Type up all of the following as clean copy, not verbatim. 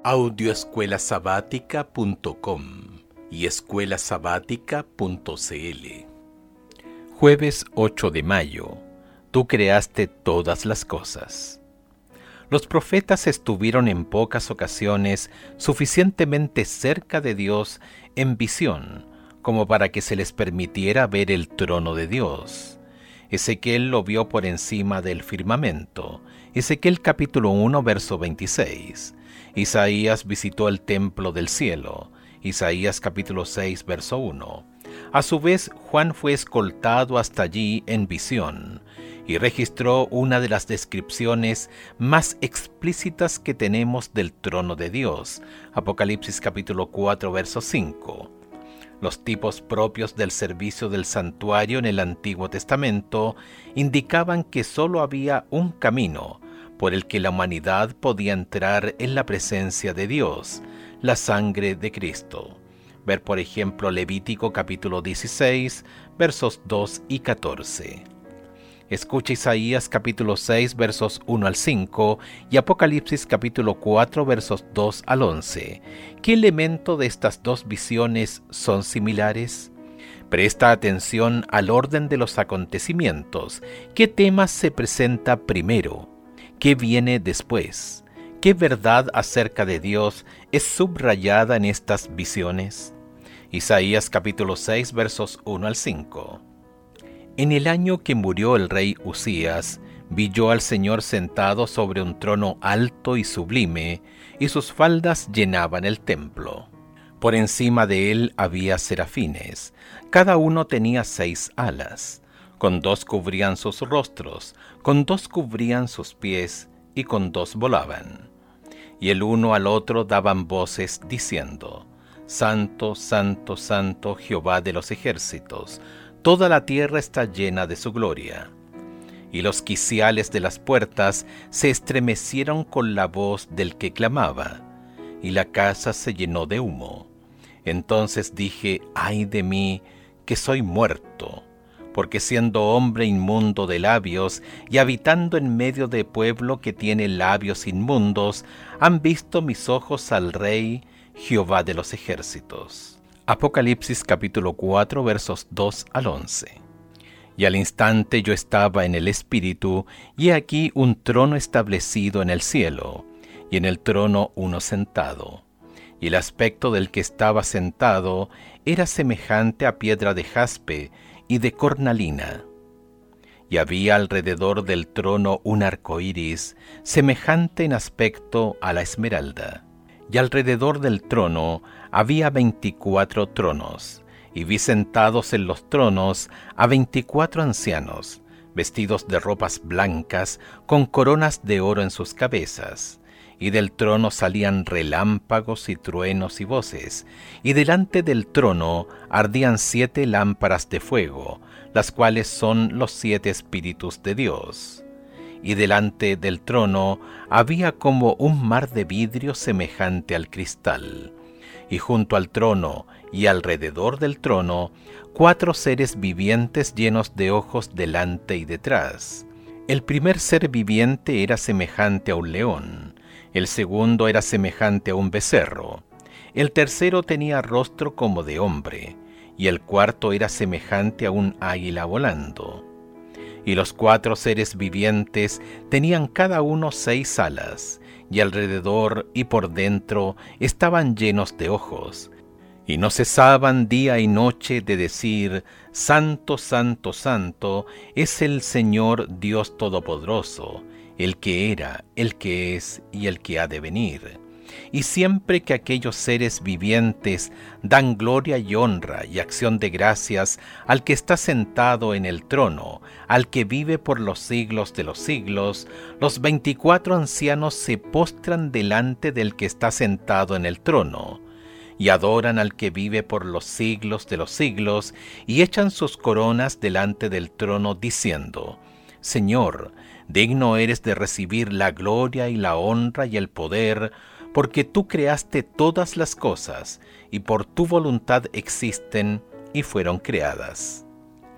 Audioescuelasabática.com y escuelasabática.cl. Jueves 8 de mayo. Tú creaste todas las cosas. Los profetas estuvieron en pocas ocasiones suficientemente cerca de Dios en visión como para que se les permitiera ver el trono de Dios. Ezequiel lo vio por encima del firmamento. Ezequiel capítulo 1, verso 26. Isaías visitó el templo del cielo. Isaías capítulo 6, verso 1. A su vez, Juan fue escoltado hasta allí en visión y registró una de las descripciones más explícitas que tenemos del trono de Dios. Apocalipsis capítulo 4, verso 5. Los tipos propios del servicio del santuario en el Antiguo Testamento indicaban que sólo había un camino por el que la humanidad podía entrar en la presencia de Dios, la sangre de Cristo. Ver por ejemplo Levítico capítulo 16, versos 2 y 14. Escucha Isaías capítulo 6, versos 1 al 5 y Apocalipsis capítulo 4, versos 2 al 11. ¿Qué elemento de estas dos visiones son similares? Presta atención al orden de los acontecimientos. ¿Qué tema se presenta primero? ¿Qué viene después? ¿Qué verdad acerca de Dios es subrayada en estas visiones? Isaías capítulo 6, versos 1 al 5. En el año que murió el rey Usías, vi yo al Señor sentado sobre un trono alto y sublime, y sus faldas llenaban el templo. Por encima de él había serafines, cada uno tenía 6 alas. Con 2 cubrían sus rostros, con 2 cubrían sus pies, y con 2 volaban. Y el uno al otro daban voces diciendo: Santo, Santo, Santo, Jehová de los ejércitos, toda la tierra está llena de su gloria. Y los quiciales de las puertas se estremecieron con la voz del que clamaba, y la casa se llenó de humo. Entonces dije: ¡ay de mí, que soy muerto! Porque siendo hombre inmundo de labios y habitando en medio de pueblo que tiene labios inmundos, han visto mis ojos al Rey, Jehová de los ejércitos. Apocalipsis capítulo 4, versos 2 al 11. Y al instante yo estaba en el Espíritu, y he aquí un trono establecido en el cielo, y en el trono uno sentado. Y el aspecto del que estaba sentado era semejante a piedra de jaspe y de cornalina. Y había alrededor del trono un arco iris, semejante en aspecto a la esmeralda. Y alrededor del trono había 24 tronos, y vi sentados en los tronos a 24 ancianos, vestidos de ropas blancas, con coronas de oro en sus cabezas. Y del trono salían relámpagos y truenos y voces, y delante del trono ardían 7 lámparas de fuego, las cuales son los 7 espíritus de Dios. Y delante del trono había como un mar de vidrio semejante al cristal. Y junto al trono y alrededor del trono 4 seres vivientes llenos de ojos delante y detrás. El primer ser viviente era semejante a un león. El segundo era semejante a un becerro. El tercero tenía rostro como de hombre, y el cuarto era semejante a un águila volando. Y los 4 seres vivientes tenían cada uno 6 alas, y alrededor y por dentro estaban llenos de ojos, y no cesaban día y noche de decir: Santo, Santo, Santo, es el Señor Dios Todopoderoso, el que era, el que es y el que ha de venir. Y siempre que aquellos seres vivientes dan gloria y honra y acción de gracias al que está sentado en el trono, al que vive por los siglos de los siglos, los 24 ancianos se postran delante del que está sentado en el trono, y adoran al que vive por los siglos de los siglos, y echan sus coronas delante del trono, diciendo: Señor, digno eres de recibir la gloria y la honra y el poder, porque tú creaste todas las cosas, y por tu voluntad existen y fueron creadas.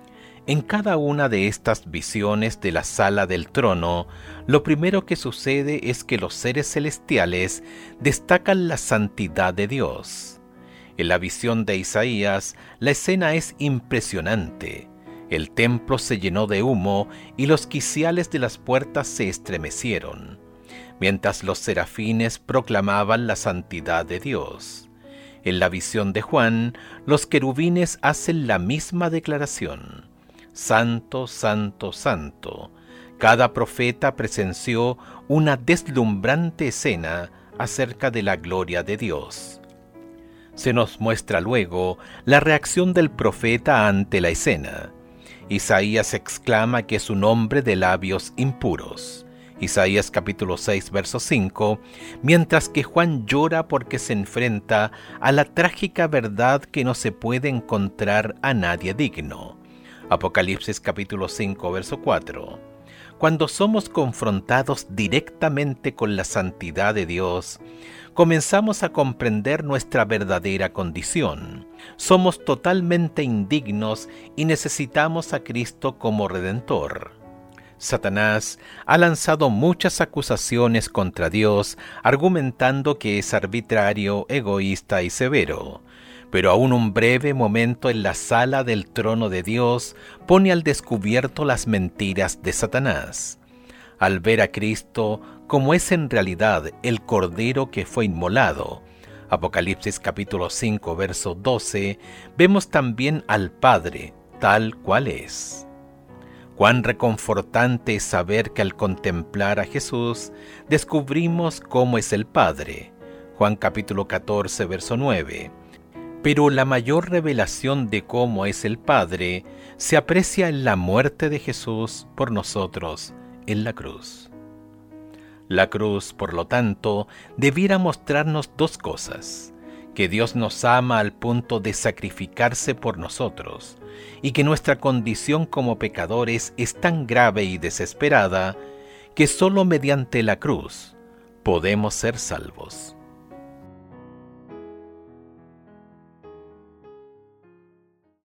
En cada una de estas visiones de la sala del trono, lo primero que sucede es que los seres celestiales destacan la santidad de Dios. En la visión de Isaías, la escena es impresionante. El templo se llenó de humo y los quiciales de las puertas se estremecieron, mientras los serafines proclamaban la santidad de Dios. En la visión de Juan, los querubines hacen la misma declaración: Santo, santo, santo. Cada profeta presenció una deslumbrante escena acerca de la gloria de Dios. Se nos muestra luego la reacción del profeta ante la escena. Isaías exclama que es un hombre de labios impuros. Isaías capítulo 6, verso 5, mientras que Juan llora porque se enfrenta a la trágica verdad que no se puede encontrar a nadie digno. Apocalipsis capítulo 5, verso 4. Cuando somos confrontados directamente con la santidad de Dios, comenzamos a comprender nuestra verdadera condición. Somos totalmente indignos y necesitamos a Cristo como Redentor. Satanás ha lanzado muchas acusaciones contra Dios, argumentando que es arbitrario, egoísta y severo. Pero aún un breve momento en la sala del trono de Dios pone al descubierto las mentiras de Satanás. Al ver a Cristo como es en realidad el Cordero que fue inmolado, Apocalipsis capítulo 5, verso 12, vemos también al Padre tal cual es. Cuán reconfortante es saber que al contemplar a Jesús descubrimos cómo es el Padre. Juan capítulo 14, verso 9. Pero la mayor revelación de cómo es el Padre se aprecia en la muerte de Jesús por nosotros en la cruz. La cruz, por lo tanto, debiera mostrarnos dos cosas: que Dios nos ama al punto de sacrificarse por nosotros, y que nuestra condición como pecadores es tan grave y desesperada que solo mediante la cruz podemos ser salvos.